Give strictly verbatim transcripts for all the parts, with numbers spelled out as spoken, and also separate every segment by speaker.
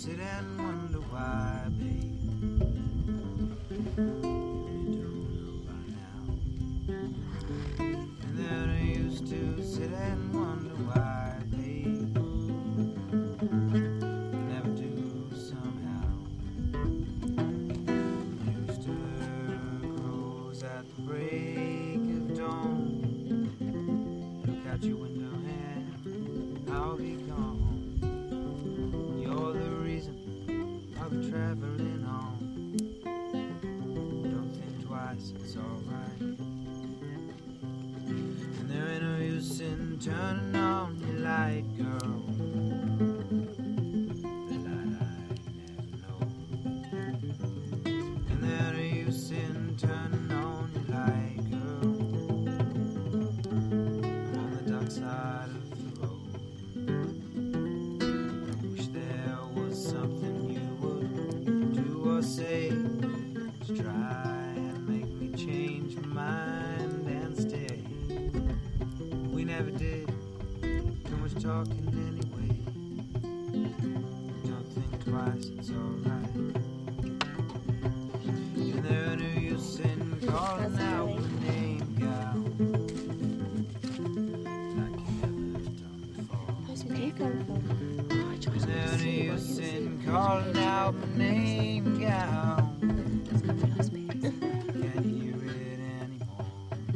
Speaker 1: sit and wonder why, babe. You don't know by now. And then I used to sit and wonder why, babe. You never do somehow. Rooster crows at the break of dawn. Look out your window and I'll be gone. You're the reason I'll be traveling on. Don't think twice, it's alright. And there ain't no use in turning on your light, girl. The light I never know. And there ain't no use in turning on your light, girl. I'm on the dark side of the road. I wish there was something you would do or say to try and make me change my mind and stay. We never did too much talking anyway. Don't think twice, it's alright. And there ain't no use in calling out my name, gal, like you never done before.
Speaker 2: Where's my hair come from? Oh, I tried
Speaker 1: And
Speaker 2: to
Speaker 1: there ain't no
Speaker 2: see what
Speaker 1: use
Speaker 2: you
Speaker 1: in
Speaker 2: said.
Speaker 1: calling out my name, gal.
Speaker 2: Let's go for those babies.
Speaker 1: Can't hear it anymore.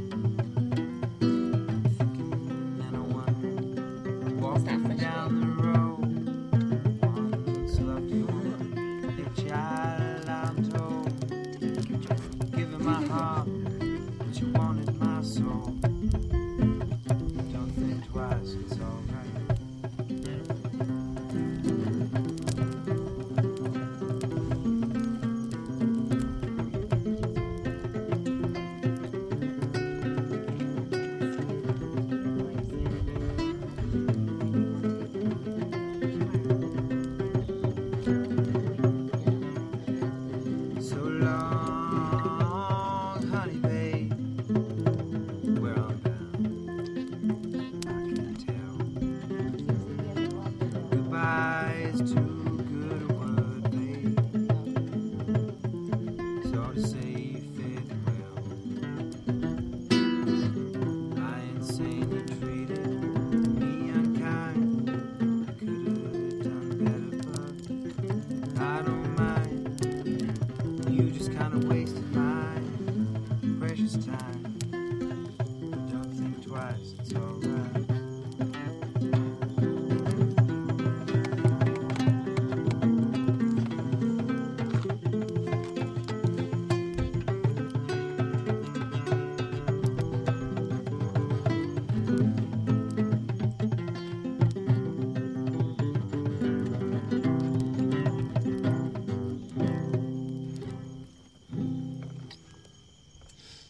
Speaker 1: I'm thinking and I wonder, walking
Speaker 2: fresh
Speaker 1: down the road. Once loved you, a child I'm told. Giving my heart, but you wanted my soul. Don't think twice, it's alright.